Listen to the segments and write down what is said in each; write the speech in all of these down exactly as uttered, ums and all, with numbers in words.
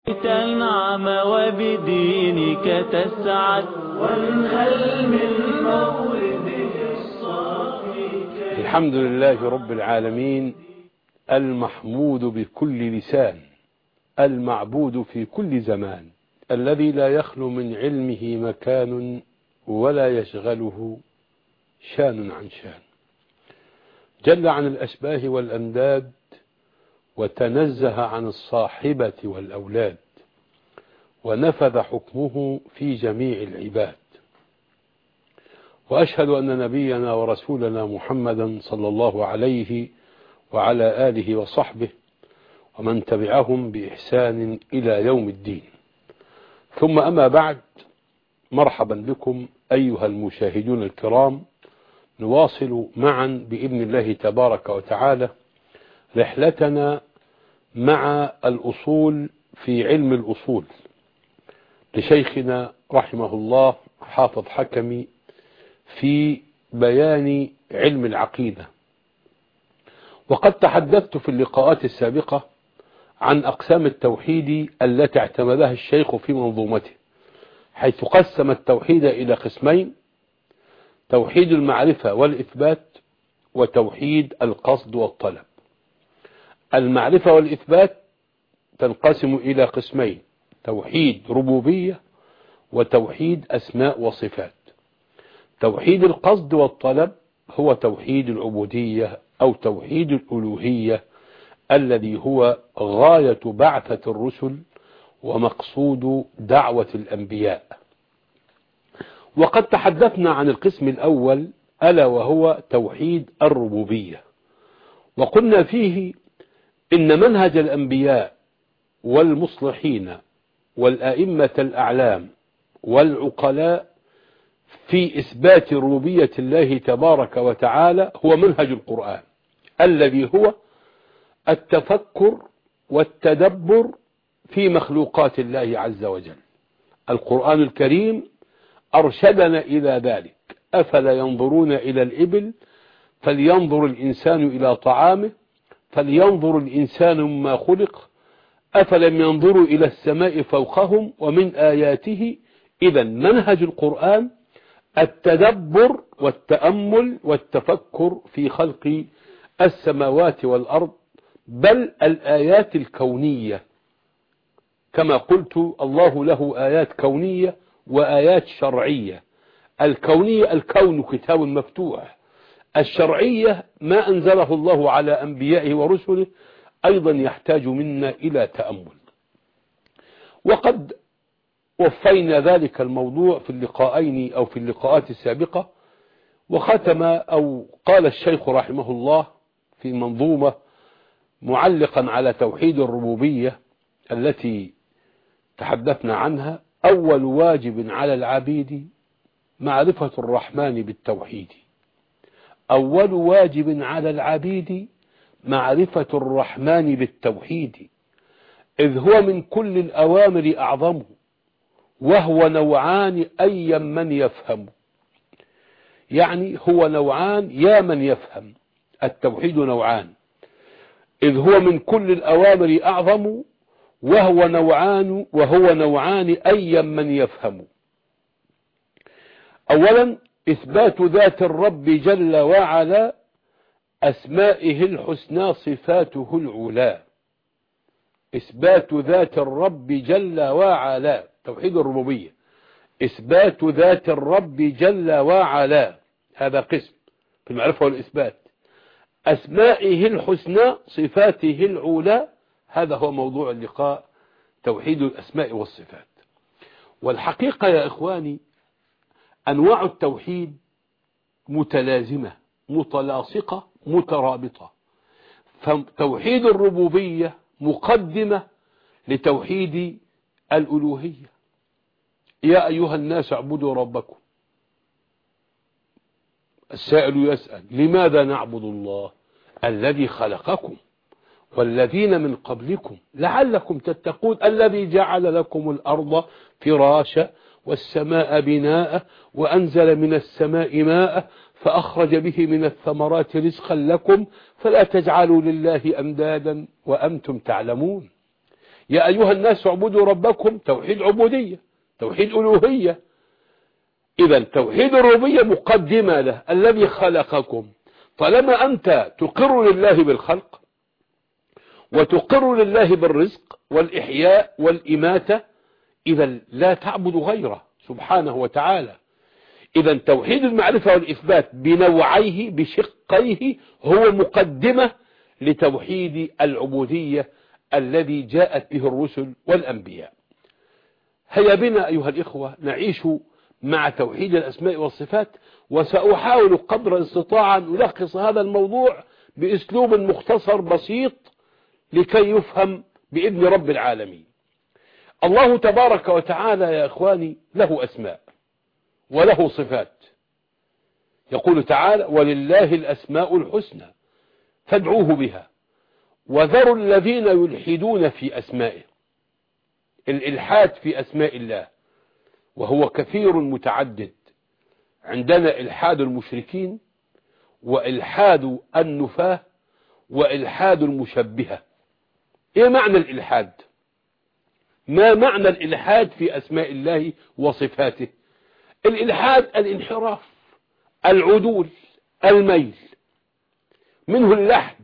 تنعم وبدينك تسعد وانهل من مورده الصافي. الحمد لله رب العالمين، المحمود بكل لسان، المعبود في كل زمان، الذي لا يخلو من علمه مكان ولا يشغله شان عن شان، جل عن الأشباه والأنداد وتنزه عن الصاحبة والأولاد، ونفذ حكمه في جميع العباد. وأشهد أن نبينا ورسولنا محمدا صلى الله عليه وعلى آله وصحبه ومن تبعهم بإحسان إلى يوم الدين. ثم أما بعد، مرحبا بكم أيها المشاهدون الكرام. نواصل معا بإذن الله تبارك وتعالى رحلتنا مع الأصول في علم الأصول لشيخنا رحمه الله حافظ حكمي في بيان علم العقيدة. وقد تحدثت في اللقاءات السابقة عن أقسام التوحيد التي اعتمدها الشيخ في منظومته، حيث قسم التوحيد إلى قسمين: توحيد المعرفة والإثبات، وتوحيد القصد والطلب. المعرفة والإثبات تنقسم إلى قسمين: توحيد ربوبية وتوحيد أسماء وصفات. توحيد القصد والطلب هو توحيد العبودية أو توحيد الألوهية، الذي هو غاية بعثة الرسل ومقصود دعوة الأنبياء. وقد تحدثنا عن القسم الأول ألا وهو توحيد الربوبية، وقلنا فيه إن منهج الأنبياء والمصلحين والأئمة الأعلام والعقلاء في إثبات ربوبية الله تبارك وتعالى هو منهج القرآن، الذي هو التفكر والتدبر في مخلوقات الله عز وجل. القرآن الكريم أرشدنا إلى ذلك: أفلا ينظرون إلى الإبل فلينظر الإنسان إلى طعامه، فلينظر الإنسان مما خلق، أفلم ينظروا إلى السماء فوقهم ومن آياته. إذا منهج القرآن التدبر والتأمل والتفكر في خلق السماوات والأرض، بل الآيات الكونية. كما قلت، الله له آيات كونية وآيات شرعية. الكونية الكون كتاب مفتوح، الشرعية ما أنزله الله على أنبيائه ورسله أيضا يحتاج منا إلى تأمل. وقد وفينا ذلك الموضوع في اللقاءين أو في اللقاءات السابقة. وختم أو قال الشيخ رحمه الله في منظومة معلقا على توحيد الربوبية التي تحدثنا عنها: أول واجب على العبيد معرفة الرحمن بالتوحيد. أول واجب على العبيد معرفة الرحمن بالتوحيد، إذ هو من كل الأوامر أعظم، وهو نوعان أي من يفهم. يعني هو نوعان يا من يفهم، التوحيد نوعان، إذ هو من كل الأوامر أعظم، وهو نوعان وهو نوعان أي من يفهم. أولا إثبات ذات الرب جل وعلا، أسمائه الحسنى صفاته العلا. إثبات ذات الرب جل وعلا، توحيد الربوبية، إثبات ذات الرب جل وعلا، هذا قسم في المعرفة والإثبات. أسمائه الحسنى صفاته العلا، هذا هو موضوع اللقاء، توحيد الأسماء والصفات. والحقيقة يا إخواني، أنواع التوحيد متلازمة متلاصقة مترابطة. فتوحيد الربوبية مقدمة لتوحيد الألوهية: يا أيها الناس اعبدوا ربكم. السائل يسأل: لماذا نعبد الله الذي خلقكم والذين من قبلكم لعلكم تتقون، الذي جعل لكم الأرض فراشا والسماء بناء وأنزل من السماء ماء فأخرج به من الثمرات رزقا لكم فلا تجعلوا لله أندادا وأنتم تعلمون. يا أيها الناس اعبدوا ربكم، توحيد عبودية، توحيد ألوهية. إذا توحيد الربوبية مقدمة له، الذي خلقكم. طالما أنت تقر لله بالخلق وتقر لله بالرزق والإحياء والإماتة، إذا لا تعبد غيره سبحانه وتعالى. إذا توحيد المعرفة والإثبات بنوعيه بشقيه هو مقدمة لتوحيد العبودية الذي جاءت به الرسل والأنبياء. هيا بنا أيها الإخوة نعيش مع توحيد الأسماء والصفات، وسأحاول قدر استطاع أن ألخص هذا الموضوع بأسلوب مختصر بسيط لكي يفهم بإذن رب العالمين. الله تبارك وتعالى يا إخواني له أسماء وله صفات. يقول تعالى: ولله الأسماء الحسنى فادعوه بها وذروا الذين يلحدون في أسمائه. الإلحاد في أسماء الله وهو كثير متعدد. عندنا إلحاد المشركين، وإلحاد النفاة، وإلحاد المشبهة. إيه معنى الإلحاد؟ ما معنى الإلحاد في أسماء الله وصفاته؟ الإلحاد الانحراف، العدول، الميل. منه اللحد،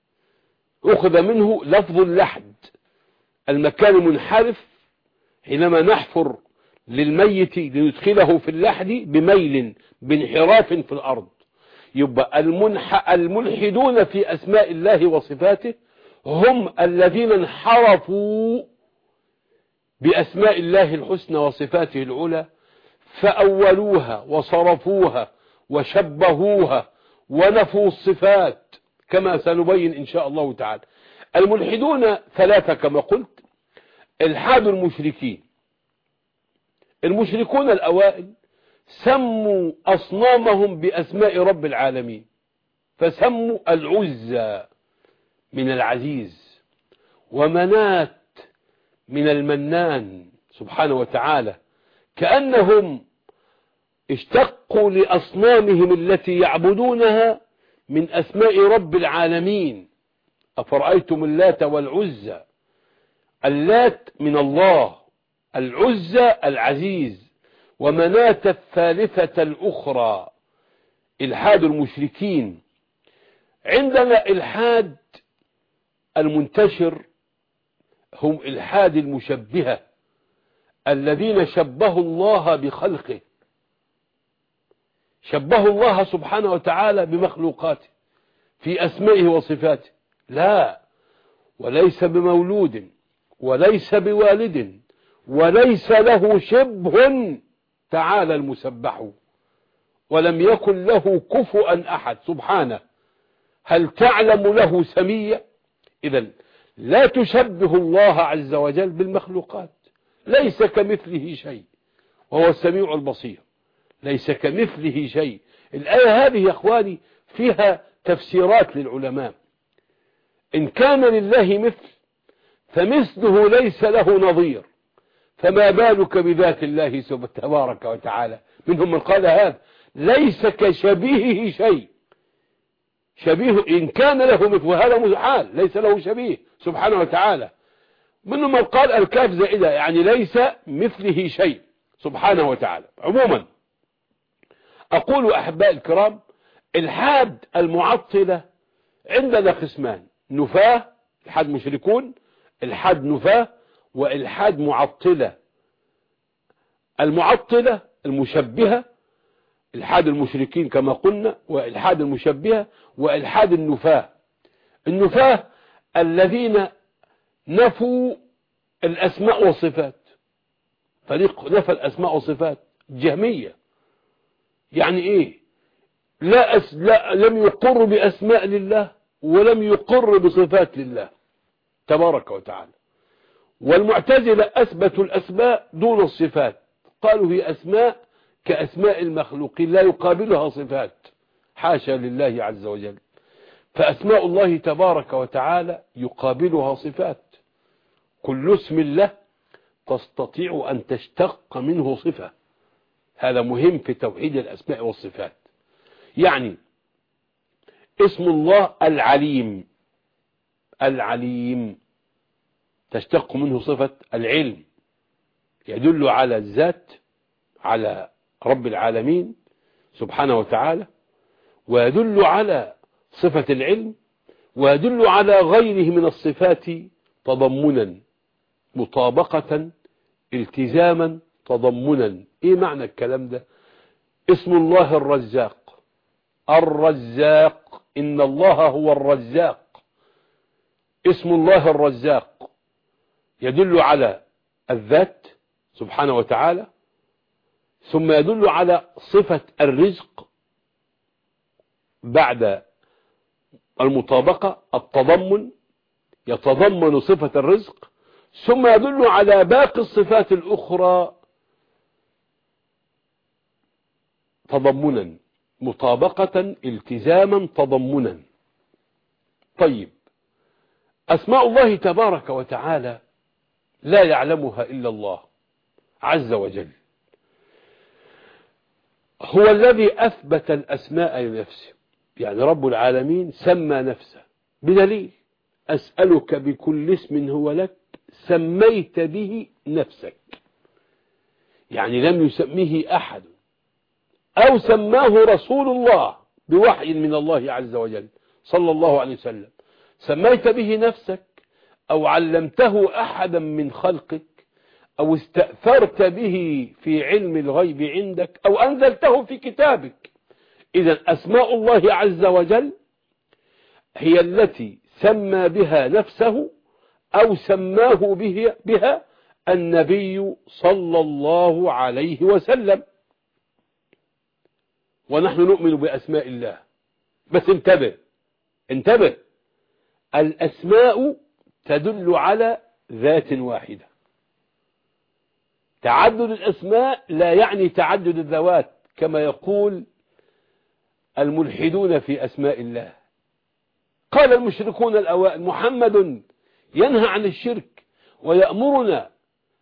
أخذ منه لفظ اللحد، المكان منحرف. حينما نحفر للميت لندخله في اللحد بميل بانحراف في الأرض، يبقى المنح الملحدون في أسماء الله وصفاته هم الذين انحرفوا بأسماء الله الحسنى وصفاته العلى، فأولوها وصرفوها وشبهوها ونفوا الصفات كما سنبين إن شاء الله تعالى. الملحدون ثلاثة كما قلت. إلحاد المشركين، المشركون الأوائل سموا أصنامهم بأسماء رب العالمين، فسموا العزى من العزيز، ومنات من المنان سبحانه وتعالى، كأنهم اشتقوا لأصنامهم التي يعبدونها من أسماء رب العالمين. أفرأيتم اللات والعزى. اللات من الله، العزى العزيز، ومناة الثالثة الأخرى. إلحاد المشركين. عندنا إلحاد المنتشر هم إلحاد المشبهة، الذين شبهوا الله بخلقه، شبهوا الله سبحانه وتعالى بمخلوقاته في أسمائه وصفاته. لا، وليس بمولود وليس بوالد وليس له شبه تعالى المسبح، ولم يكن له كفؤا أحد سبحانه. هل تعلم له سمية؟ إذن لا تشبه الله عز وجل بالمخلوقات. ليس كمثله شيء وهو السميع البصير. ليس كمثله شيء. الآية هذه يا أخواني فيها تفسيرات للعلماء. إن كان لله مثل فمثله ليس له نظير، فما بالك بذات الله تبارك وتعالى. منهم من قال هذا ليس كشبيهه شيء. شبيه إن كان له مثل، وهذا محال، ليس له شبيه سبحانه وتعالى. منهم من قال الكاف زائدة، يعني ليس مثله شيء سبحانه وتعالى. عموما أقول أحباء الكرام، الحاد المعطلة عندنا قسمان: نفاه، الحاد مشركون، الحاد نفاه، والحاد معطلة. المعطلة المشبهة، الحاد المشركين كما قلنا، والحاد المشبهة، والحاد النفاه. النفاه الذين نفوا الأسماء والصفات. فريق نفى الأسماء والصفات، جهمية. يعني إيه؟ لا, أس... لا لم يقر بأسماء لله ولم يقر بصفات لله تبارك وتعالى. والمعتزلة أثبتوا الأسماء دون الصفات، قالوا هي أسماء كأسماء المخلوقين لا يقابلها صفات، حاشا لله عز وجل. فأسماء الله تبارك وتعالى يقابلها صفات. كل اسم له تستطيع أن تشتق منه صفة. هذا مهم في توحيد الأسماء والصفات. يعني اسم الله العليم، العليم تشتق منه صفة العلم، يدل على الذات، على رب العالمين سبحانه وتعالى، ويدل على صفة العلم، ويدل على غيره من الصفات تضمنا، مطابقة، التزاما، تضمنا. ايه معنى الكلام ده؟ اسم الله الرزاق، الرزاق، إن الله هو الرزاق. اسم الله الرزاق يدل على الذات سبحانه وتعالى، ثم يدل على صفة الرزق بعد المطابقة، التضمن يتضمن صفة الرزق، ثم يدل على باقي الصفات الأخرى تضمنا، مطابقة، التزاما، تضمنا. طيب، أسماء الله تبارك وتعالى لا يعلمها إلا الله عز وجل، هو الذي أثبت الأسماء لنفسه، يعني رب العالمين سمى نفسه بدليل: أسألك بكل اسم هو لك سميت به نفسك، يعني لم يسميه أحد، أو سماه رسول الله بوحي من الله عز وجل صلى الله عليه وسلم، سميت به نفسك، أو علمته أحدا من خلقك، أو استأثرت به في علم الغيب عندك، أو أنزلته في كتابك. إذن أسماء الله عز وجل هي التي سمى بها نفسه أو سماه به بها النبي صلى الله عليه وسلم. ونحن نؤمن بأسماء الله، بس انتبه انتبه الأسماء تدل على ذات واحدة. تعدد الأسماء لا يعني تعدد الذوات كما يقول الملحدون في أسماء الله. قال المشركون الأوائل: محمد ينهى عن الشرك ويأمرنا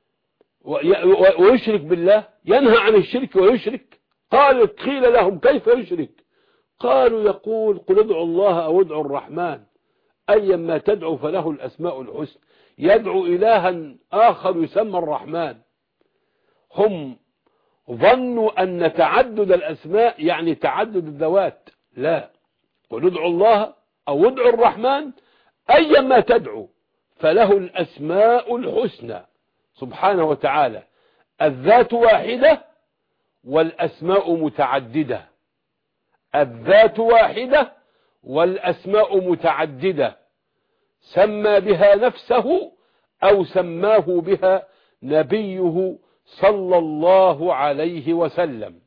ويشرك بالله، ينهى عن الشرك ويشرك. قال قيل لهم: كيف يشرك؟ قالوا: يقول: قل ادعوا الله أو ادعوا الرحمن أيما تدعو فله الأسماء الحسنى. يدعو إلها آخر يسمى الرحمن. هم ظنوا أن تعدد الأسماء يعني تعدد الذوات، لا، قل ادعوا الله أو ادعوا الرحمن أيما تدعو فله الأسماء الحسنى سبحانه وتعالى. الذات واحدة والأسماء متعددة، الذات واحدة والأسماء متعددة، سمى بها نفسه أو سماه بها نبيه صلى الله عليه وسلم.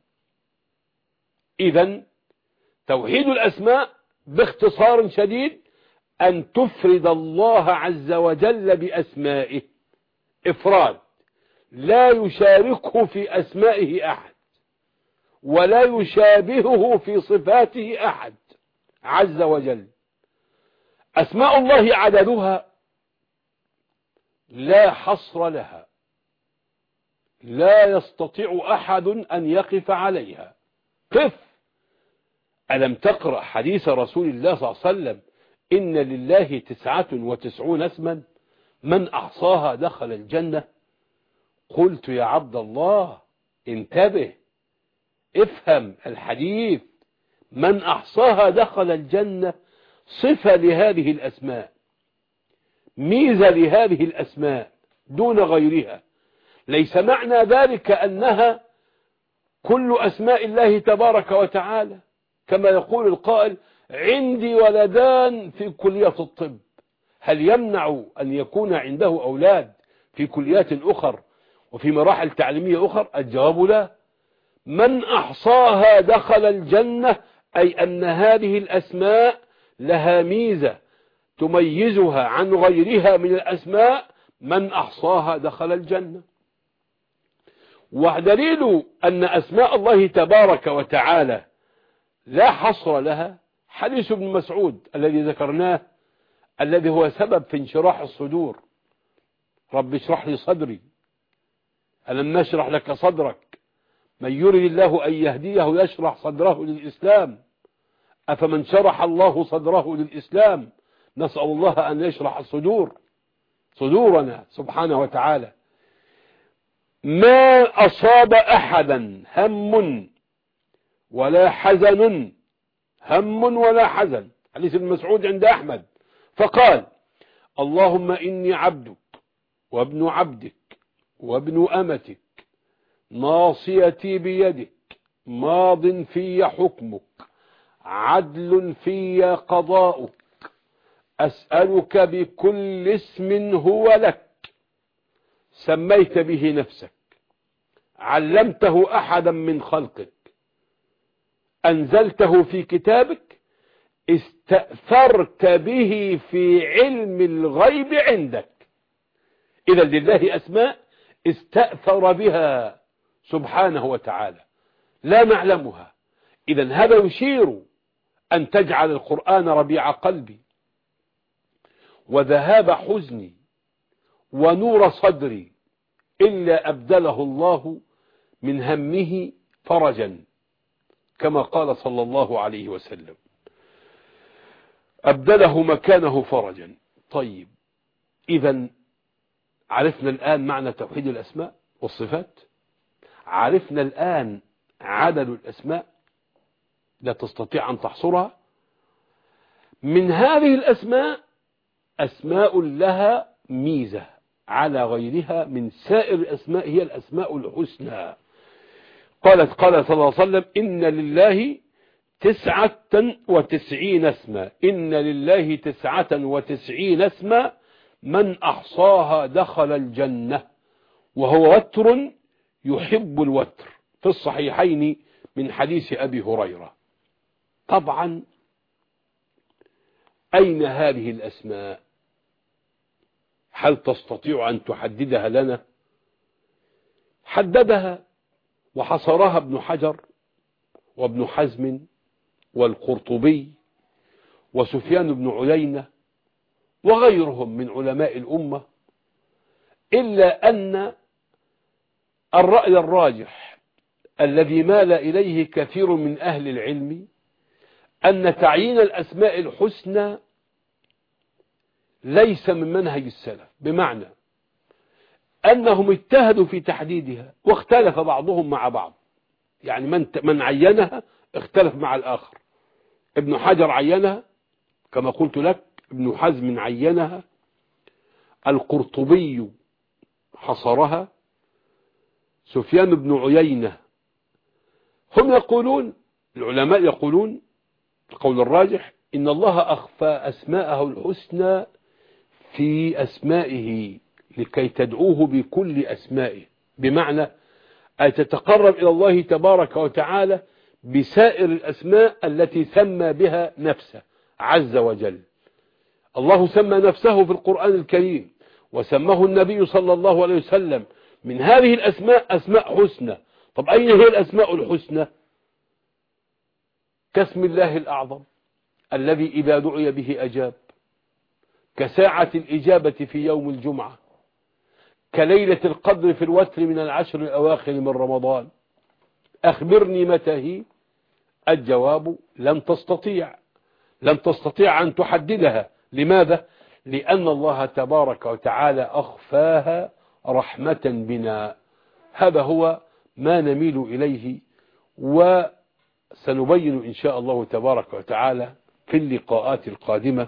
إذن توحيد الأسماء باختصار شديد أن تفرد الله عز وجل بأسمائه إفراد، لا يشاركه في أسمائه أحد، ولا يشابهه في صفاته أحد عز وجل. أسماء الله عددها لا حصر لها، لا يستطيع أحد أن يقف عليها. قف، ألم تقرأ حديث رسول الله صلى الله عليه وسلم: إن لله تسعة وتسعون اسما من أحصاها دخل الجنة؟ قلت: يا عبد الله انتبه، افهم الحديث، من أحصاها دخل الجنة صفة لهذه الأسماء، ميزة لهذه الأسماء دون غيرها. ليس معنى ذلك أنها كل أسماء الله تبارك وتعالى، كما يقول القائل: عندي ولدان في كلية الطب. هل يمنع أن يكون عنده أولاد في كليات أخر وفي مراحل تعليمية أخر؟ الجواب لا. من أحصاها دخل الجنة، أي أن هذه الأسماء لها ميزة تميزها عن غيرها من الأسماء، من أحصاها دخل الجنة. ودليل أن أسماء الله تبارك وتعالى لا حصر لها حديث ابن مسعود الذي ذكرناه، الذي هو سبب في انشراح الصدور: رب اشرح لي صدري، ألم نشرح لك صدرك، من يريد الله أن يهديه يشرح صدره للإسلام، أفمن شرح الله صدره للإسلام نسأل الله أن يشرح الصدور. صدورنا سبحانه وتعالى. ما أصاب أحدا هم ولا حزن، هم ولا حزن، حديث ابن مسعود عند أحمد، فقال: اللهم إني عبدك وابن عبدك وابن أمتك، ناصيتي بيدك، ماض في حكمك، عدل في قضاؤك، أسألك بكل اسم هو لك سميت به نفسك، علمته أحدا من خلقك، أنزلته في كتابك، استأثرت به في علم الغيب عندك. إذا لله أسماء استأثر بها سبحانه وتعالى لا نعلمها. إذا هذا يشير أن تجعل القرآن ربيع قلبي وذهاب حزني ونور صدري، إلا أبدله الله من همه فرجا، كما قال صلى الله عليه وسلم: أبدله مكانه فرجا. طيب، إذا عرفنا الآن معنى توحيد الأسماء والصفات، عرفنا الآن عدد الأسماء لا تستطيع أن تحصرها. من هذه الأسماء أسماء لها ميزة على غيرها من سائر الأسماء، هي الأسماء الحسنى. قالت قال صلى الله عليه وسلم: إن لله تسعة وتسعين اسما، إن لله تسعة وتسعين اسما، من أحصاها دخل الجنة، وهو وتر يحب الوتر، في الصحيحين من حديث أبي هريرة. طبعا أين هذه الأسماء؟ هل تستطيع أن تحددها لنا؟ حددها وحصرها ابن حجر وابن حزم والقرطبي وسفيان بن عيينة وغيرهم من علماء الأمة، إلا أن الرأي الراجح الذي مال إليه كثير من أهل العلم أن تعيين الأسماء الحسنى ليس من منهج السلف، بمعنى أنهم اجتهدوا في تحديدها واختلف بعضهم مع بعض، يعني من من عينها اختلف مع الآخر. ابن حجر عينها كما قلت لك، ابن حزم عينها، القرطبي حصرها، سفيان بن عيينة. هم يقولون، العلماء يقولون القول الراجح إن الله أخفى أسماءه الحسنى في أسمائه لكي تدعوه بكل أسمائه، بمعنى أن تتقرب إلى الله تبارك وتعالى بسائر الأسماء التي سمى بها نفسه عز وجل. الله سمى نفسه في القرآن الكريم وسماه النبي صلى الله عليه وسلم من هذه الأسماء أسماء حسنى. طب أين هي الأسماء الحسنى؟ كاسم الله الأعظم الذي إذا دعي به أجاب، كساعة الإجابة في يوم الجمعة، كليلة القدر في الوتر من العشر الأواخر من رمضان. أخبرني متى هي؟ الجواب: لن تستطيع لن تستطيع أن تحددها. لماذا؟ لأن الله تبارك وتعالى أخفاها رحمة بنا. هذا هو ما نميل إليه، وسنبين إن شاء الله تبارك وتعالى في اللقاءات القادمة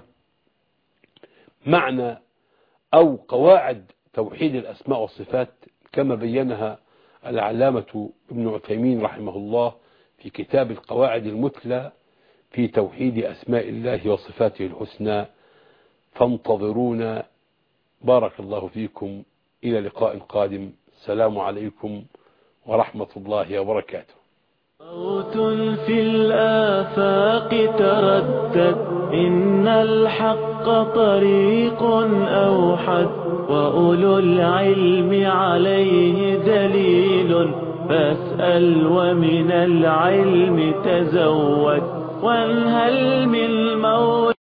معنى أو قواعد توحيد الأسماء والصفات كما بينها العلامة ابن عثيمين رحمه الله في كتاب القواعد المثلى في توحيد أسماء الله وصفاته الحسنى. فانتظرونا. بارك الله فيكم، إلى لقاء قادم. السلام عليكم ورحمة الله وبركاته. صوت في الآفاق تردد، إن الحق طريق أوحد، وأولو العلم عليه دليل، فاسأل ومن العلم تزود، وانهل من مولى